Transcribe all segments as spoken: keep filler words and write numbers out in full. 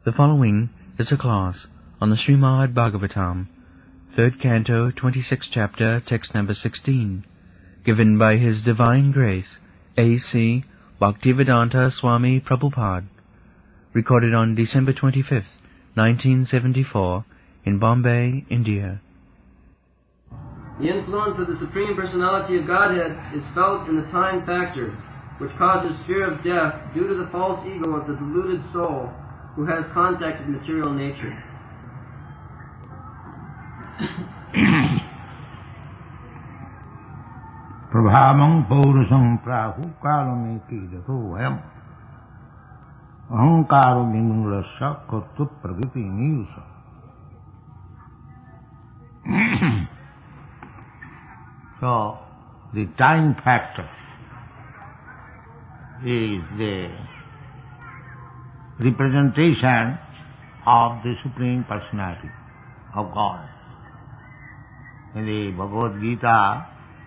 The following is a class on the Srimad Bhagavatam, third canto, twenty-sixth chapter, text number sixteen, given by His Divine Grace, A C Bhaktivedanta Swami Prabhupada, recorded on December twenty-fifth, nineteen seventy-four, in Bombay, India. The influence of the Supreme Personality of Godhead is felt in the time factor, which causes fear of death due to the false ego of the deluded soul who has contact with material nature. Prabhavang paurusam prahu kalameki jato vayam ahankaro nimurasya kurtu prakriti niyusa. So, the time factor is the representation of the Supreme Personality of God. In the Bhagavad Gita,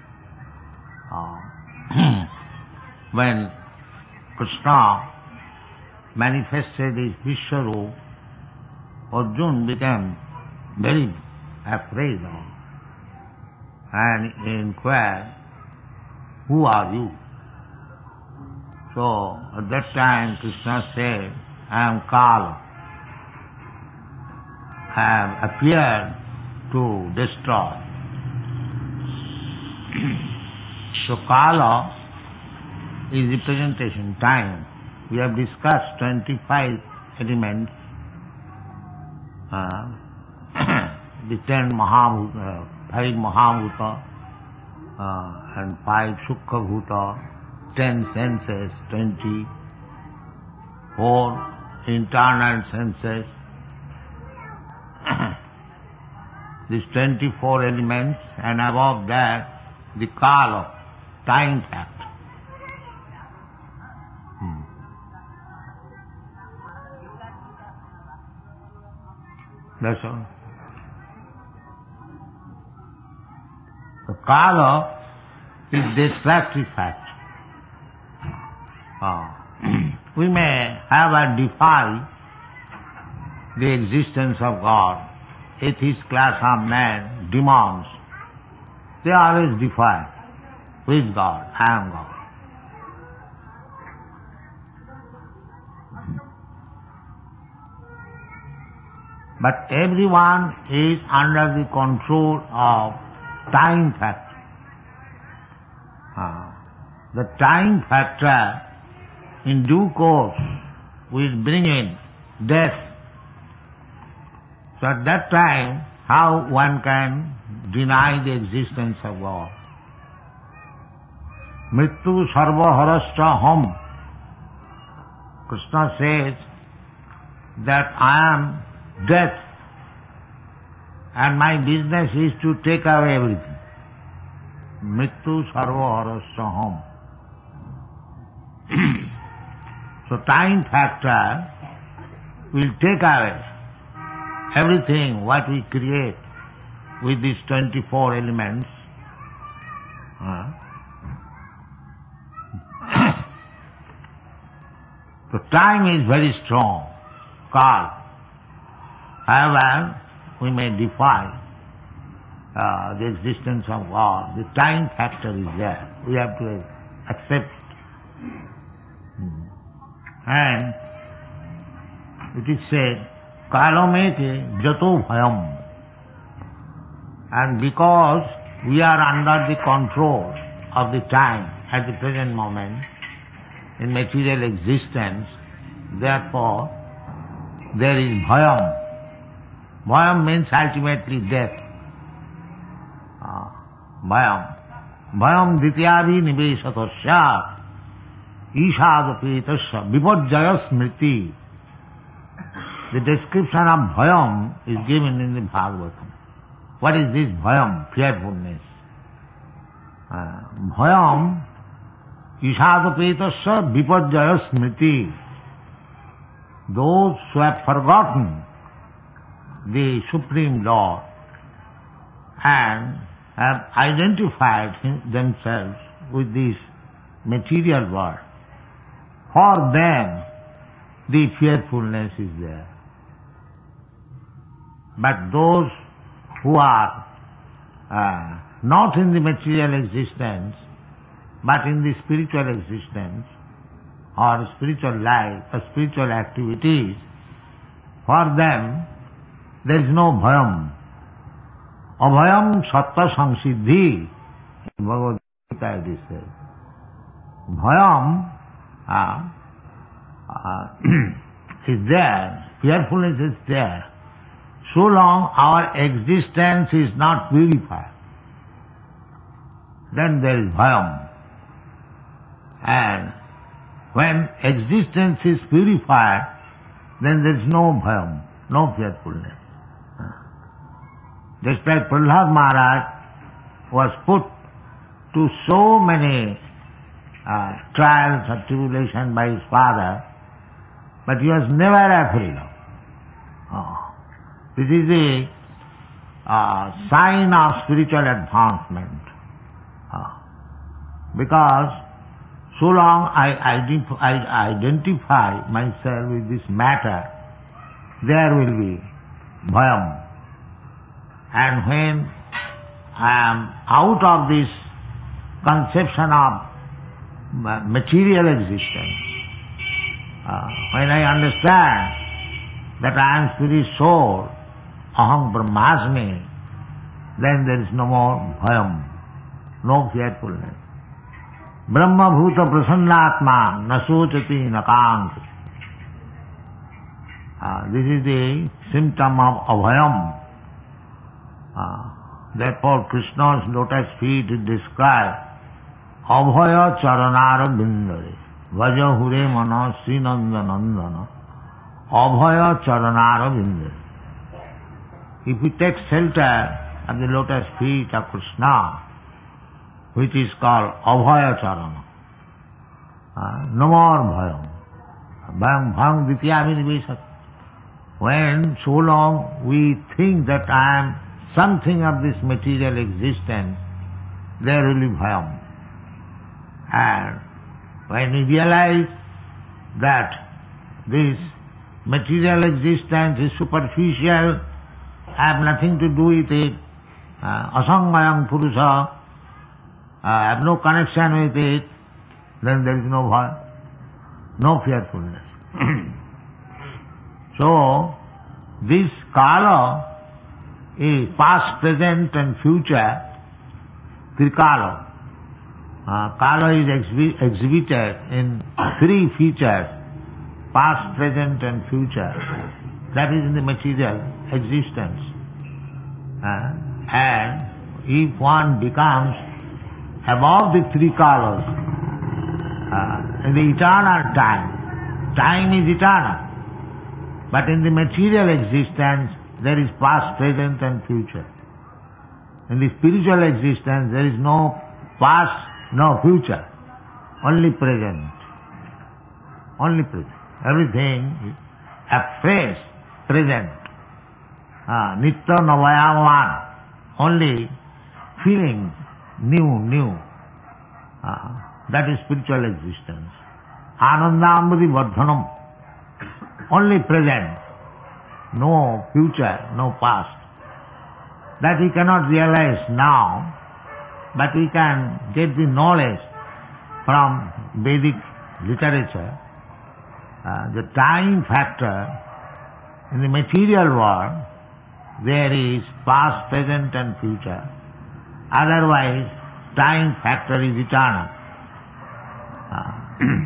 uh, when Krishna manifested his Vishwarup, Arjuna became very afraid of and inquired, "Who are you?" So at that time Krishna said, "I am Kala. I have appeared to destroy." So Kala is representation, time. We have discussed twenty-five elements, uh, the ten Mahabhuta, five Mahabhuta, uh, and five Sukha Bhuta, ten senses, twenty, four internal senses, these twenty-four elements, and above that the Kala, time factor. Hmm. That's all. The Kala is destructive factor. Ah. We may have a defy the existence of God. Atheist class of men, demons, they always defy. Who is God? I am God. But everyone is under the control of time factor. Ah. The time factor in due course will bring in death. So at that time, how one can deny the existence of God? Mrityu sarva harascha ham. Krishna says that I am death and my business is to take away everything. Mrityu sarva harascha ham. So time factor will take away everything what we create with these twenty-four elements. Uh, so time is very strong, calm. However, we may defy uh, the existence of God. The time factor is there. We have to accept it. Hmm. And it is said, Kalamete jato bhayam. And because we are under the control of the time at the present moment in material existence, therefore there is bhayam. Bhayam means ultimately death. Uh, bhayam. Bhayam dityabhi niveshatasya ishadapetasya vipajjaya smriti. The description of bhayam is given in the Bhagavatam. What is this bhayam? Fearfulness. Uh, bhayam ishadapetasya vipajjaya smriti. Those who have forgotten the Supreme Lord and have identified themselves with this material world, for them the fearfulness is there. But those who are uh, not in the material existence, but in the spiritual existence, or spiritual life, or spiritual activities, for them there is no bhayam. Abhayam sattva samsiddhi. In Bhagavad Gita it is said. Bhayam uh, uh, is there, fearfulness is there, so long our existence is not purified. Then there is bhayam. And when existence is purified, then there is no bhayam, no fearfulness. Just like Prahlad Maharaj was put to so many uh, trials and tribulations by his father, but he was never afraid of. Oh. This is a uh, sign of spiritual advancement. Oh. Because so long I, identif- I identify myself with this matter, there will be bhayam. And when I am out of this conception of material existence, uh, when I understand that I am spirit soul, aham brahmasmi, then there is no more bhayam, no fearfulness. Brahma bhuta prasannatma nasochati nakanti. Uh, this is the symptom of abhayam. Uh, therefore Krishna's lotus feet is described abhaya charanara bindare vaja hure mana srinanda nandana abhaya charanara bindare. If we take shelter at the lotus feet of Krishna, which is called abhaya charana, uh, no more bhayam. Bhayam bhayam dityami nivesat. When so long we think that I am something of this material existence, there will be bhayam. And when we realize that this material existence is superficial, I have nothing to do with it, uh, asanmayam purusha, I have no connection with it, then there is no bhayam, no fearfulness. So, this kala is past, present and future, trikala. Uh, kala is exhi- exhibited in three features, past, present and future. That is in the material existence. Uh, and if one becomes above the three kalas, uh, in the eternal time, time is eternal. But in the material existence, there is past, present and future. In the spiritual existence, there is no past, no future, only present. Only present. Everything afresh, present. Ah, Nitya Navayaman, only feeling new, new. Ah, that is spiritual existence. Anandambuddhi vardhanam, only present. No future, no past. That we cannot realize now, but we can get the knowledge from Vedic literature. Uh, the time factor in the material world, there is past, present and future. Otherwise, time factor is eternal. Uh,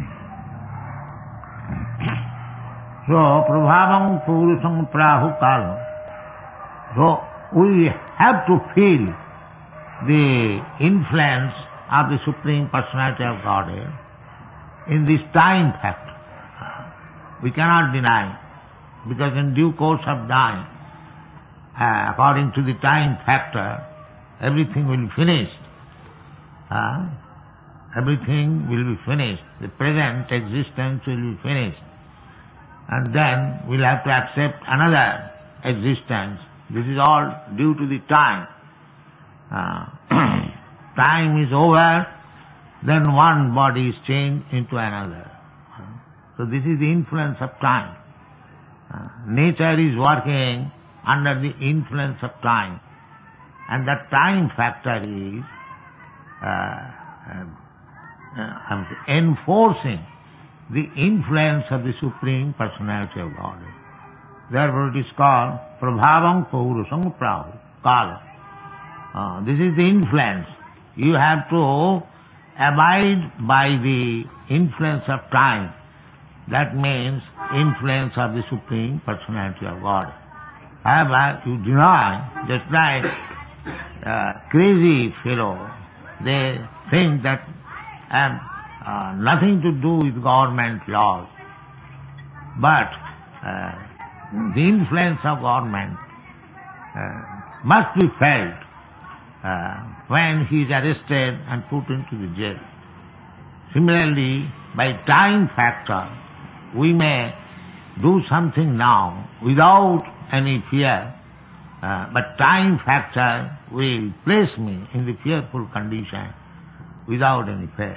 So, prabhavam purusam prahu kalam. So, we have to feel the influence of the Supreme Personality of Godhead in this time factor. We cannot deny, because in due course of time, uh, according to the time factor, everything will be finished. Uh, everything will be finished. The present existence will be finished. And then we'll have to accept another existence. This is all due to the time. Uh, time is over, then one body is changed into another. So this is the influence of time. Uh, nature is working under the influence of time. And that time factor is uh, uh, uh, enforcing the influence of the Supreme Personality of Godhead. Therefore it is called Prabhavam Paurusam Prahu, Kala. Uh, this is the influence. You have to abide by the influence of time. That means influence of the Supreme Personality of God. However, you deny, just like uh, crazy fellow, they think that have uh, nothing to do with government laws. But uh, the influence of government uh, must be felt uh, when he is arrested and put into the jail. Similarly, by time factor, we may do something now without any fear, uh, but time factor will place me in the fearful condition without any fear.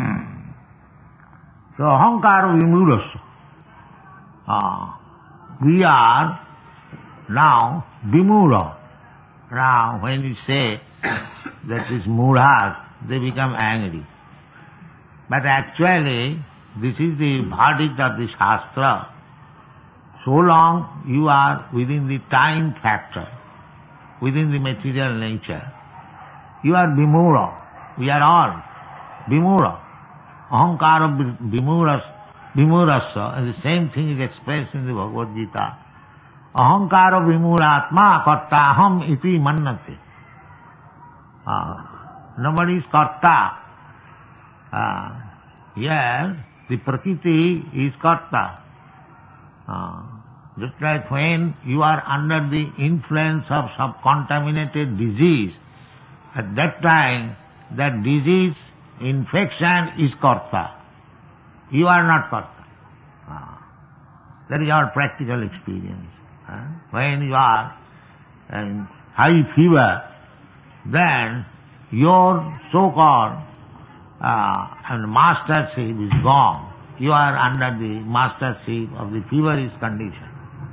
So, ahankara vimudasya. Uh, we are now vimura. Now, when we say that these mudhas, they become angry. But actually, this is the verdict of the Shastra. So long you are within the time factor, within the material nature, you are vimura. We are all vimura. Ahankara vimuras, vimurasya, and the same thing is expressed in the Bhagavad Gita. Ahankara vimuratma kartaham iti mannate. Uh, nobody is karta. Uh, here, the prakriti is karta. Uh, just like when you are under the influence of some contaminated disease, at that time, that disease infection is karta. You are not karta. Uh, that is our practical experience. Uh, when you are in high fever, then your so-called uh, and mastership is gone. You are under the mastership of the feverish condition.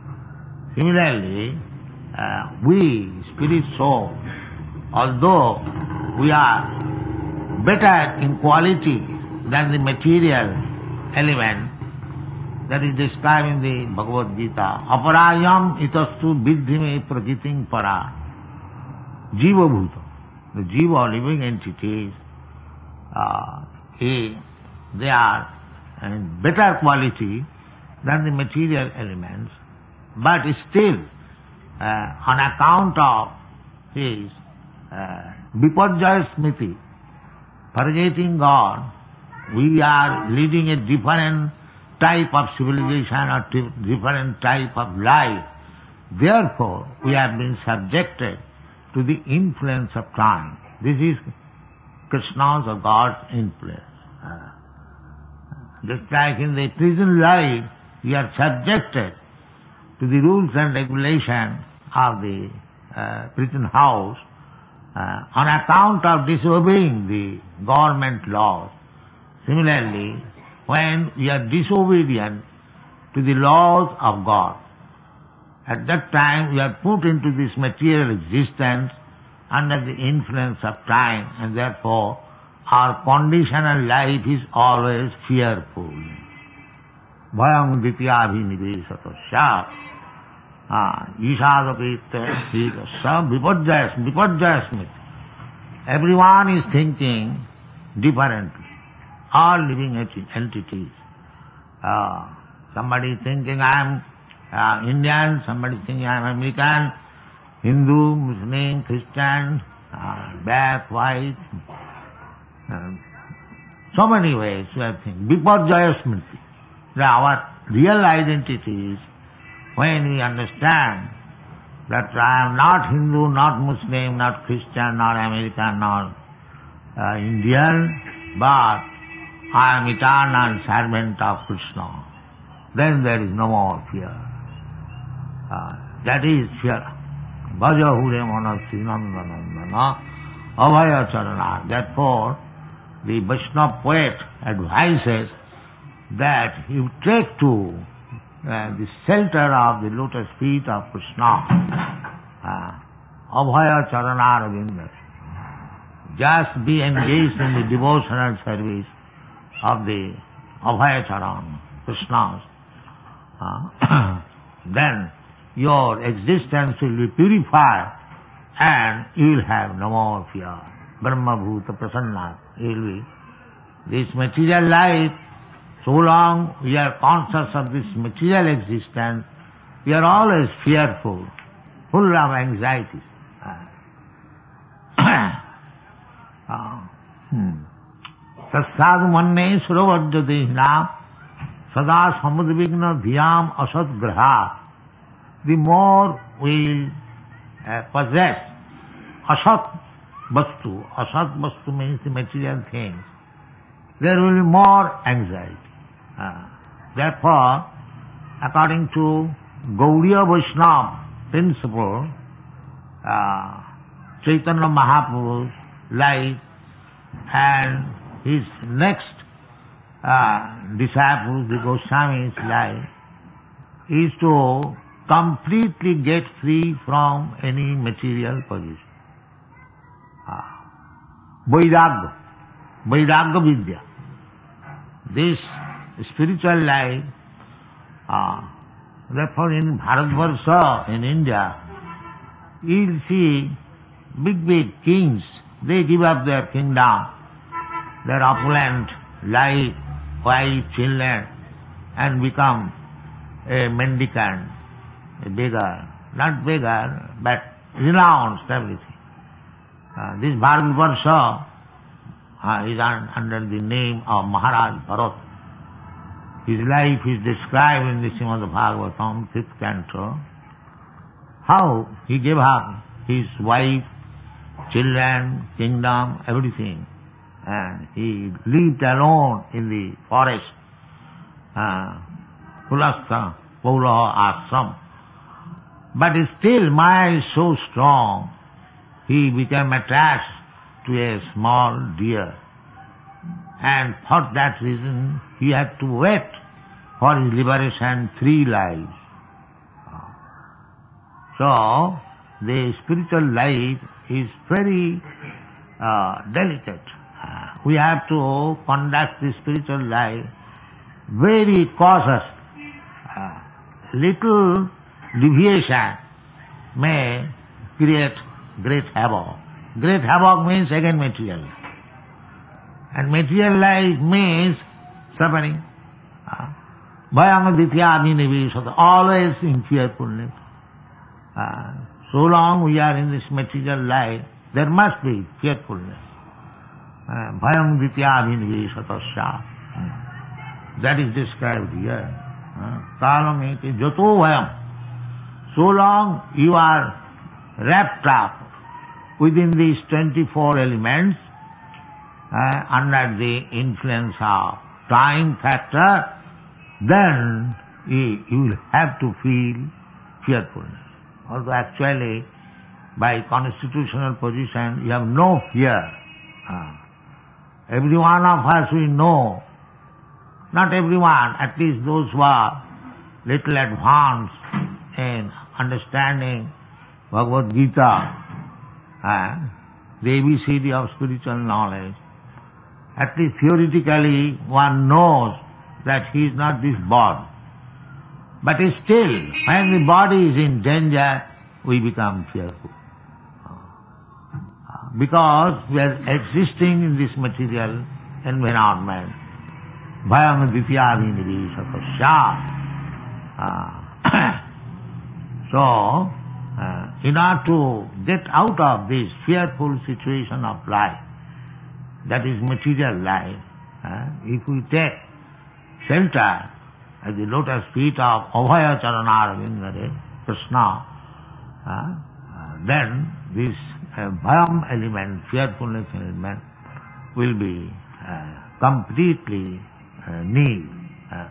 Similarly, uh, we, spirit soul, although we are better in quality than the material element that is described in the Bhagavad Gita, aparayam itastu viddhime prakritim para, jiva bhuta. The jiva, living entities, uh, they are and better quality than the material elements, but still, uh, on account of his uh, viparjaya smriti, forgetting God, we are leading a different type of civilization or different type of life. Therefore, we have been subjected to the influence of time. This is Krishna's or God's influence. Uh, Just like in the prison life, we are subjected to the rules and regulations of the uh, prison house uh, on account of disobeying the government laws. Similarly, when we are disobedient to the laws of God, at that time we are put into this material existence under the influence of time, and therefore our conditional life is always fearful. Bhayam dityabhiniveshatasya ishadapita sikasya viparjaya viparjaya smriti. Everyone is thinking differently. All living entities. Uh, somebody is thinking I am uh, Indian, somebody is thinking I am American, Hindu, Muslim, Christian, uh, black, white. Uh, so many ways we are thinking. Viparjaya smriti. Our real identity is when we understand that I am not Hindu, not Muslim, not Christian, not American, not uh, Indian, but I am eternal servant of Krishna. Then there is no more fear. Uh, that is fear. Bhaja hure manasi nandanandana abhaya charana. Therefore, the Vaishnava poet advises that you take to uh, the shelter of the lotus feet of Krishna. Uh, Abhaya Charana Ravinda. Just be engaged in the devotional service of the Abhaya Charan, Krishna's. Uh, then your existence will be purified and you will have no more fear. Brahma Bhuta Prasanna. You will be. This material life, so long we are conscious of this material existence, we are always fearful, full of anxiety. Tassad manne suravajjadehna sada samudvigna dhyam asad graha. The more we uh, possess asat vastu, asat vastu means the material things, there will be more anxiety. Uh, therefore, according to Gaudiya Vaishnava principle, uh, Chaitanya Mahaprabhu's life and his next uh, disciple, the Goswami's life, is to completely get free from any material position. Uh, Vairagya, Vairagya Vidya. This spiritual life, uh, therefore in Bharatvarsha, in India, you'll see big, big kings, they give up their kingdom, their opulent life, wife, children, and become a mendicant, a beggar. Not beggar, but renounced everything. Uh, this Bharatvarsha uh, is un, under the name of Maharaj Bharat. His life is described in the Srimad Bhagavatam, fifth canto, how he gave up his wife, children, kingdom, everything, and he lived alone in the forest, uh, Pulastha, Paulaha ashram. But still Maya is so strong, he became attached to a small deer. And for that reason, he had to wait for his liberation three lives. So, the spiritual life is very uh, delicate. We have to conduct the spiritual life very cautiously. Uh, little deviation may create great havoc. Great havoc means again material life. And material life means suffering. Bhayam ditya abhinivesata, always in fearfulness. Uh, so long we are in this material life, there must be fearfulness. Bhayam ditya abhinivesata. That is described here. Kalam iti jato bhayam. So long you are wrapped up within these twenty-four elements, uh, under the influence of time factor, then you, you will have to feel fearfulness. Although actually, by constitutional position, you have no fear. Uh, every one of us we know, not everyone, at least those who are little advanced in understanding Bhagavad Gita, uh, the A B C D of spiritual knowledge, at least theoretically one knows that he is not this body. But still, when the body is in danger, we become fearful. Because we are existing in this material environment. Bhayam ditya abhinivesata. So, uh, in order to get out of this fearful situation of life, that is material life, uh, if we take shelter at the lotus feet of Abhaya Charana Ravindra, Krishna, uh, uh, then this uh, bhayam element, fearfulness element, will be uh, completely uh, nil. Uh.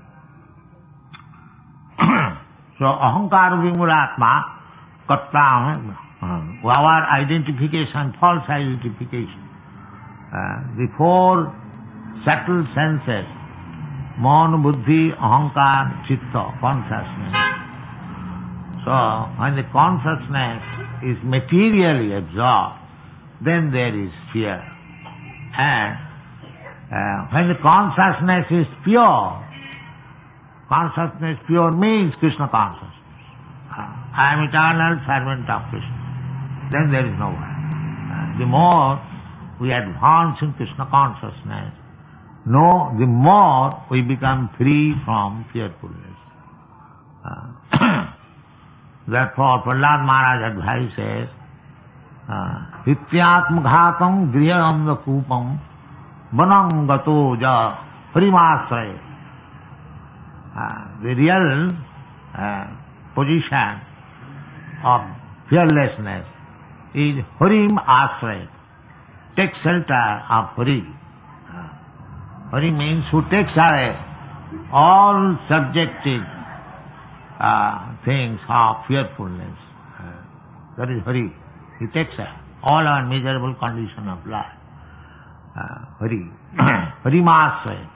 So, ahankara vimuratma, katta, uh, our identification, false identification, uh, the four subtle senses, Mon, buddhi, ahankar, chitta, consciousness. So, when the consciousness is materially absorbed, then there is fear. And uh, when the consciousness is pure, consciousness pure means Krishna consciousness. Uh, I am eternal servant of Krishna. Then there is no worry. Uh, the more we advance in Krishna consciousness, no, the more we become free from fearfulness. Uh, therefore, Prahlad Maharaj advises, Hityatma ghatam grihayam kupam vanam gato ja harimasraya. The real uh, position of fearlessness is Harim Asraya. Take shelter of Hari. Hari means who takes away all subjective uh, things of fearfulness. Uh, that is Hari. He takes away all our miserable condition of life. Uh, Hari. Harimasraya.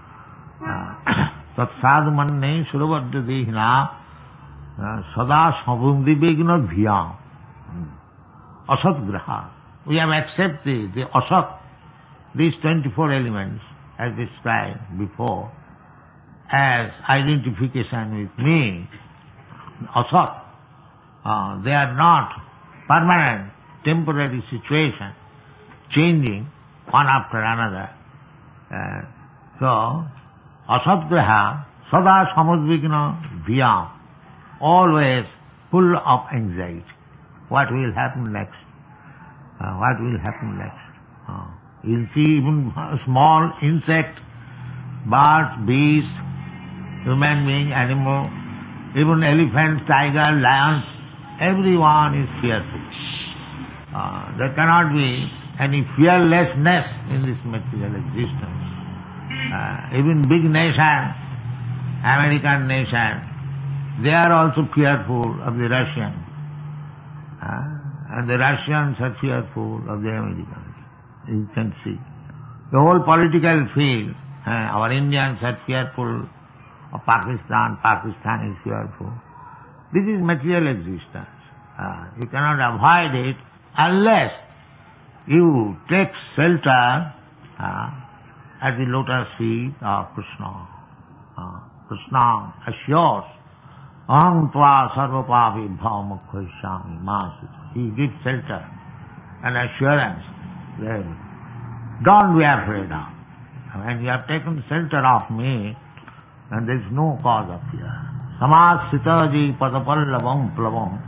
Tat sadhu manne suravadya dehina sada sambundi begna bhiyam. Asat graha. We have accepted the asat, these twenty-four elements as described before, as identification with me. Asat. Uh, they are not permanent, temporary situation, changing one after another. Uh, so, asatgraha sada samudvigna dhyam, always full of anxiety. What will happen next? Uh, what will happen next? Uh, you'll see even a small insect, birds, beasts, human being, animal, even elephants, tigers, lions, everyone is fearful. Uh, there cannot be any fearlessness in this material existence. Uh, even big nation, American nation, they are also fearful of the Russians. Uh, and the Russians are fearful of the Americans. You can see. The whole political field, uh, our Indians are fearful of Pakistan, Pakistan is fearful. This is material existence. Uh, you cannot avoid it unless you take shelter uh, at the lotus feet of Krishna. Uh, Krishna assures, Aham tva sarvapapi bhavamukhaishyami masita. He gives shelter and assurance that don't be afraid of. When you have taken shelter of me, then there is no cause of fear. Samasitaji padapallavam plavam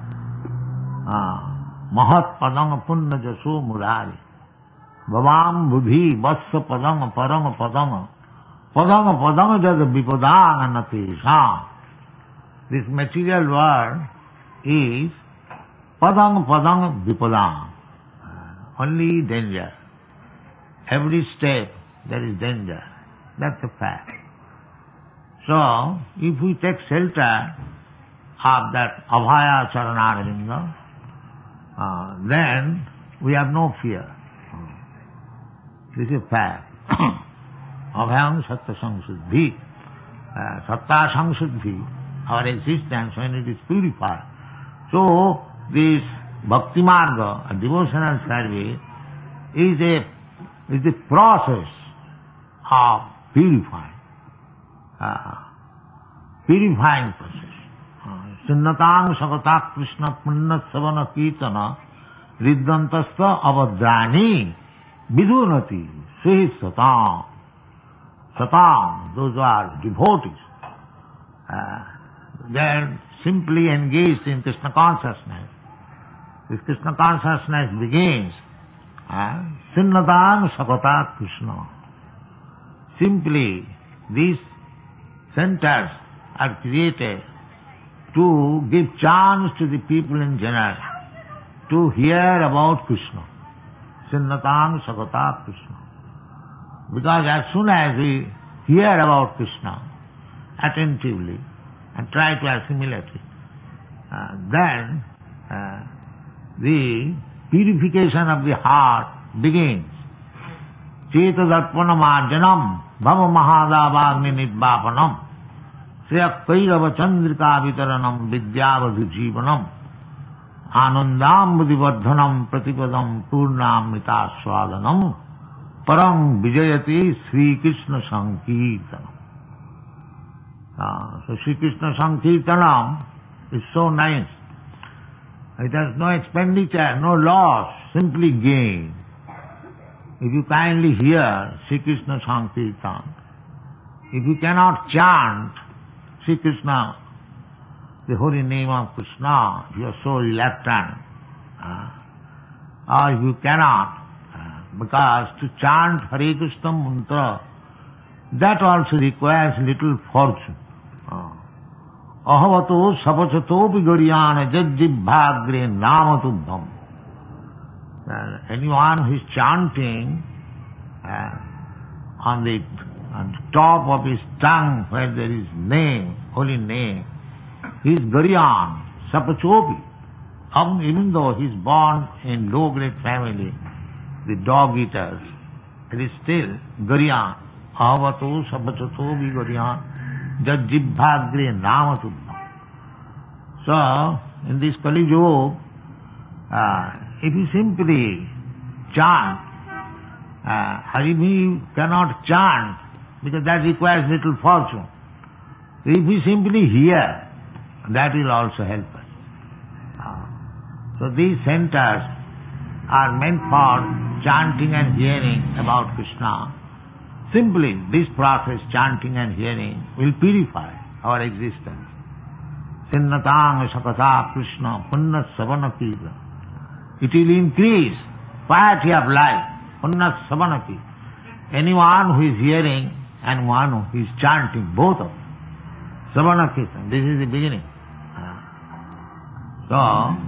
mahat padang punna jaso murari bhavam buddhi vassa padang parang padang padang padang jad vipadang anatesha. This material world is padang padang vipadang, only danger. Every step there is danger. That's a fact. So, if we take shelter of that Abhaya Charanaravinda, uh, then we have no fear. This is a fact. Abhayam Satta Samsuddhi. Uh, Satta Samsuddhi, our existence when it is purified. So, this Bhakti Marga, a devotional service, is a, is a process of purifying. Uh, purifying process. Sunnatang Sakata Krishna Punnat Savana Kirtana Riddantasta Avadrani Vidunati Suhi Satam. Satam, those who are devotees. Uh, they are simply engaged in Krishna consciousness. This Krishna consciousness begins. Uh, Sunnatang Sakata Krishna. Simply, these centers are created to give chance to the people in general to hear about Krishna. Sunnatang Sakata Krishna. Because as soon as we hear about Krishna attentively and try to assimilate it, uh, then uh, the purification of the heart begins. Cheta darpana marjanam bhava mahadavagni nidvapanam sriya kairava chandrika vitaranam vidyavadhu jivanam anandam buddhivardhanam pratipadam purnamrita swadanam parang vijayati Sri Krishna Sankirtanam. Uh, so Sri Krishna Sankirtanam is so nice. It has no expenditure, no loss, simply gain. If you kindly hear Sri Krishna Sankirtan, if you cannot chant Sri Krishna, the holy name of Krishna, if you are so reluctant, uh, or if you cannot, uh, because to chant Hare Krishna mantra, that also requires little fortune. Uh, Ahavato sapachato vigariyana jajjibhagre namatubham. Anyone who is chanting uh, on the on the top of his tongue where there is name, holy name, he is Gariyan, Sapachopi. Um, even though he is born in low-grade family, the dog eaters, it is still Gariyan. Ahavato sapachato vigariyan jajjibhagre namatubham. So, in this Kali Yuga, uh, if you simply chant, uh, Haribhi cannot chant because that requires little fortune. If we simply hear, that will also help us. Uh, so these centers are meant for chanting and hearing about Krishna. Simply this process, chanting and hearing, will purify our existence. Sinnatang sakasa Krishna punna savana kirtan. It will increase piety of life, punna savana kirtan. Anyone who is hearing and one who is chanting, both of them. Savana kirtan, this is the beginning. So,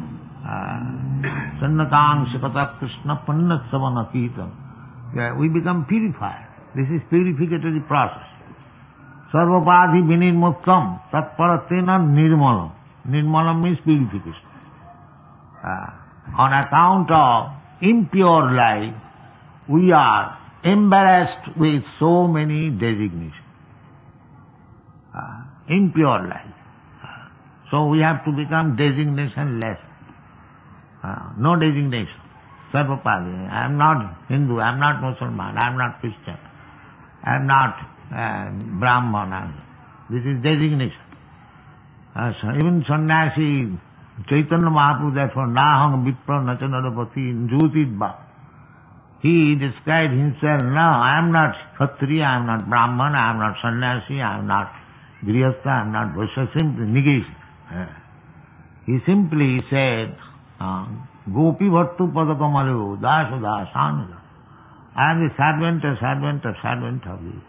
Sinnatang sakasa Krishna punna savana kirtan. We become purified. This is purificatory process. Sarvapadhi vinirmuktam tatparatena nirmalam. Nirmalam means purification. Uh, on account of impure life, we are embarrassed with so many designations. Uh, impure life. Uh, so we have to become designation-less. Uh, no designation. Sarvapadhi. I am not Hindu, I am not Muslim, I am not Christian. I am not uh, Brahman. This is designation. Uh, so even sannyasi, Chaitanya Mahaprabhu, therefore, Nahang Vipra Nachanarapati in Jyotidva, he described himself, no, I am not Kshatriya, I am not Brahman, I am not sannyasi, I am not Grihastha, I am not Vaishya, simply negation. Uh, he simply said, uh, Gopi Bhattu Padakamalu, Dasu Dasanada. I am the servant, a servant, a servant of the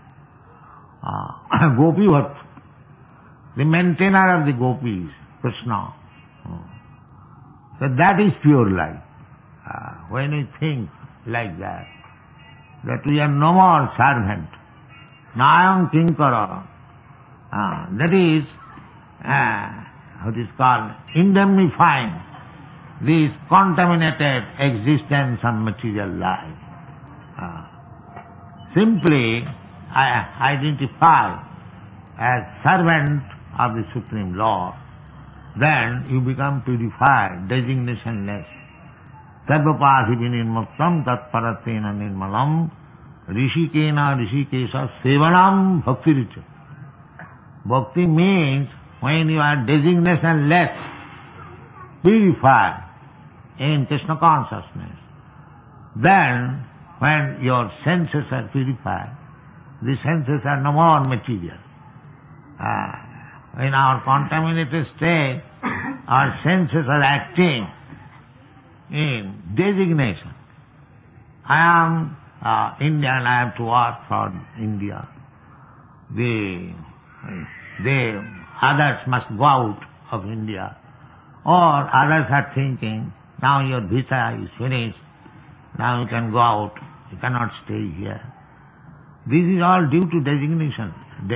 uh, Gopi Bhattu, the maintainer of the gopis, Krishna. Uh, so that is pure life. Uh, when we think like that, that we are no more servant, Nayam Kinkara, uh, that is, uh, what is called, indemnifying this contaminated existence of material life. Uh, simply I identify as servant of the Supreme Lord, then you become purified, designationless. Sarvapasi vinirmuktam tatparatena nirmalam rishikena rishikesha sevanam bhakti. Bhakti means when you are designationless, purified in Krishna consciousness, then when your senses are purified, the senses are no more material. Uh, in our contaminated state, our senses are acting in designation. I am uh, Indian, I have to work for India. The, the others must go out of India. Or others are thinking, now your visa is finished, now you can go out, you cannot stay here. This is all due to designation.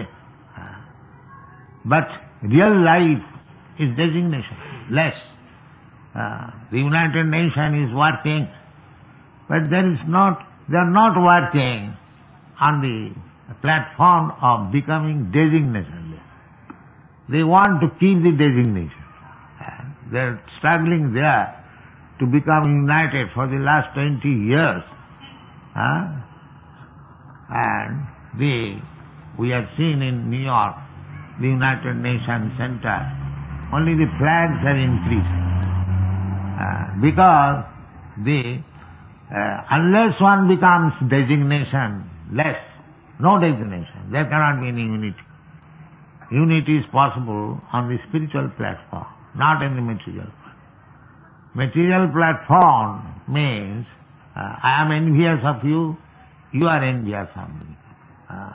But real life is designation, less. Uh, the United Nations is working, but there is not, they are not working on the a platform of becoming designation there. They want to keep the designation. They are struggling there to become united for the last twenty years. Huh? And the, we have seen in New York, the United Nations Center, only the flags have increased. Uh, because the, uh, unless one becomes designation less, no designation, there cannot be any unity. Unity is possible on the spiritual platform, not in the material. Material platform means, uh, I am envious of you, you are envious of me. Uh,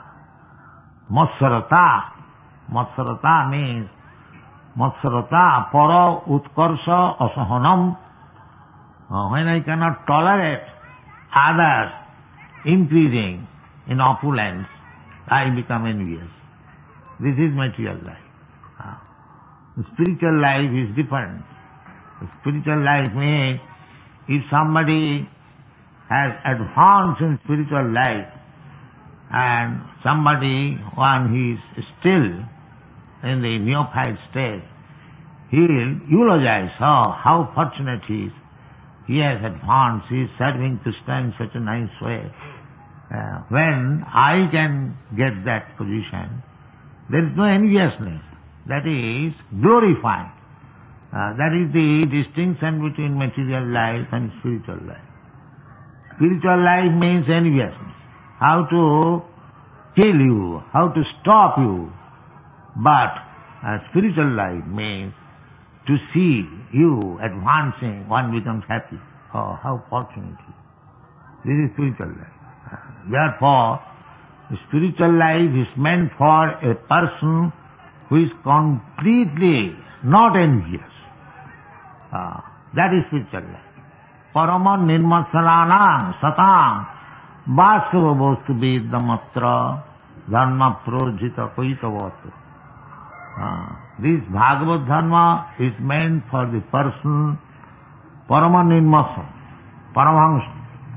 Matsarata. Matsarata means, Matsarata, para utkarsha asahanam. Uh, when I cannot tolerate others increasing in opulence, I become envious. This is material life. Uh, the spiritual life is different. The spiritual life means, if somebody has advanced in spiritual life, and somebody, when he is still in the neophyte state, he will eulogize, oh, how fortunate he is. He has advanced, he is serving Krishna in such a nice way. Uh, when I can get that position, there is no enviousness. That is glorifying. Uh, that is the distinction between material life and spiritual life. Spiritual life means enviousness. How to kill you, how to stop you. But uh, spiritual life means to see you advancing, one becomes happy. Oh, how fortunate he is. This is spiritual life. Uh, therefore, spiritual life is meant for a person who is completely not envious. Uh, that is spiritual life. Parama nirmatsalanam satam vasava bostu vedamatra dharma projita koitavatu. Uh, this Bhagavad Dharma is meant for the person Parama nirmatsa, Paramahansa.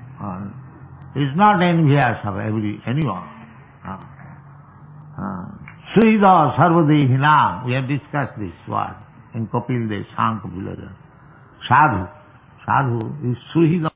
Uh, is not envious of every anyone. Uh, uh, Srida Sarvadehinam, we have discussed this word in Kapil Dev, Shankapilada. Sadhu. Sadhu is Suhida.